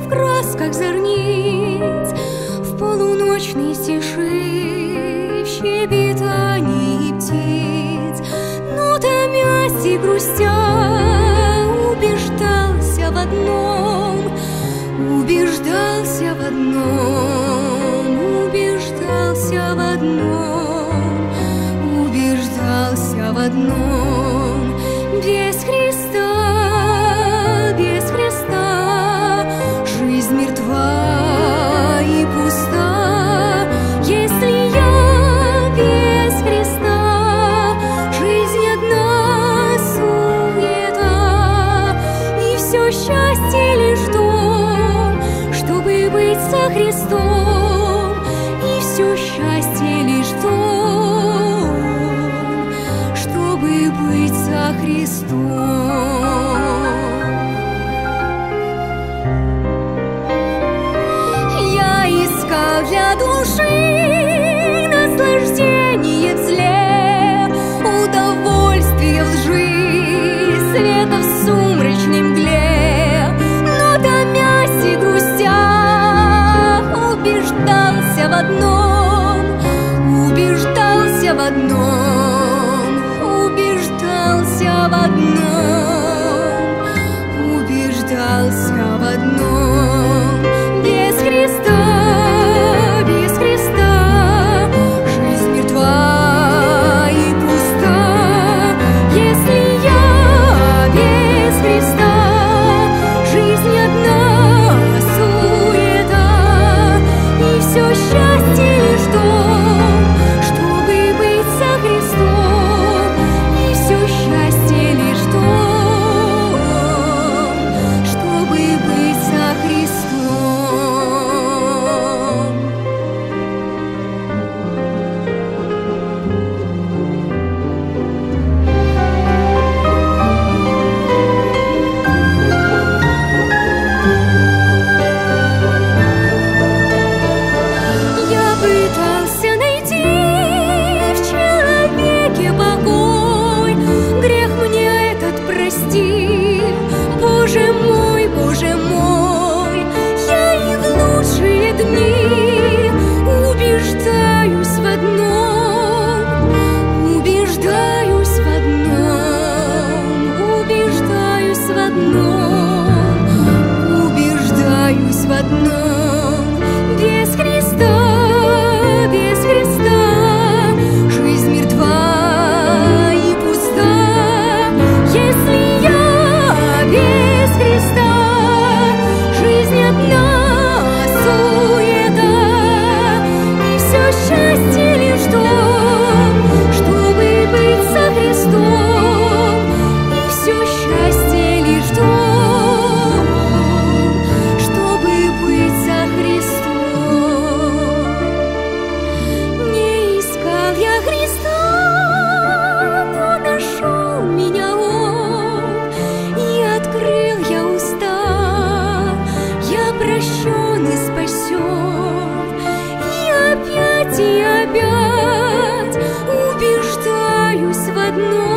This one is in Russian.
в красках зорниц, в полуночной тиши, в щебетании птиц, но томясь и грустя, убеждался в одном, убеждался в одном, убеждался в одном, убеждался в одном. Без Христа, без Христа жизнь мертва и пуста. Если я без Христа, жизнь одна суета, и все счастье лишь в том, чтобы быть со Христом, и все счастье лишь в том, чтобы быть со Христом. Я искал для души наслаждение в зле, удовольствие в лжи, света в сумрачной мгле, но томясь и грустя, убеждался в одном, убеждался в одном, убеждался в одном, убеждался в одном. Без Христа, без Христа жизнь мертва и пуста. Если я без Христа, жизнь одна суета, и все счастье лишь в том, чтобы быть со Христом, и все счастье лишь в том, чтобы быть со Христом. Я пытался найти в человеке покой, грех мне этот прости, Боже мой, Боже мой. Я и в лучшие дни убеждаюсь в одном, убеждаюсь в одном, убеждаюсь в одном, убеждаюсь в одном. Без Христа, без Христа жизнь мертва и пуста. Если я без Христа, жизнь одна суета, и все счастье лишь в том, чтобы быть со Христом, и все счастье лишь в том, чтобы быть со Христом. Не искал я Христа, но нашел меня Он, и открыл я уста. Я прощен и спасен, и опять убеждаюсь в одном.